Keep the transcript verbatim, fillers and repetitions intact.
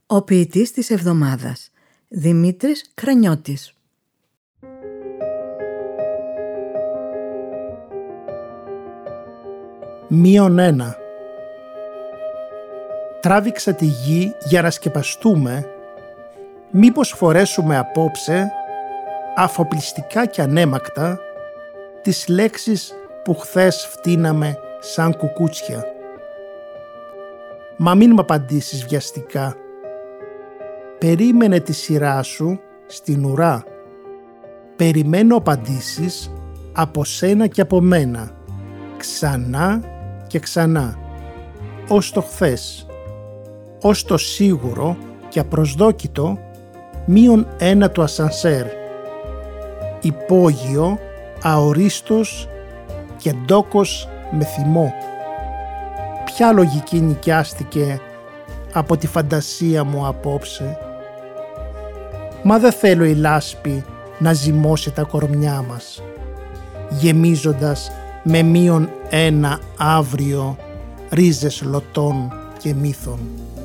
Ο ποιητής της εβδομάδας, Δημήτρης Κρανιώτης. Μείον ένα. Τράβηξα τη γη για να σκεπαστούμε, μήπως φορέσουμε απόψε, αφοπλιστικά και ανέμακτα, τις λέξεις που χθες φτύναμε σαν κουκούτσια. Μα μην μ' απαντήσεις βιαστικά. Περίμενε τη σειρά σου στην ουρά. Περιμένω απαντήσεις από σένα και από μένα, ξανά και ξανά, ως το χθες, ως το σίγουρο και απροσδόκητο μείον ένα του ασανσέρ, υπόγειο, αορίστος και ντόκος με θυμό. Ποια λογική νοικιάστηκε από τη φαντασία μου απόψε? Μα δεν θέλω η λάσπη να ζυμώσει τα κορμιά μας, γεμίζοντας με μείον ένα αύριο ρίζες λωτών και μύθων.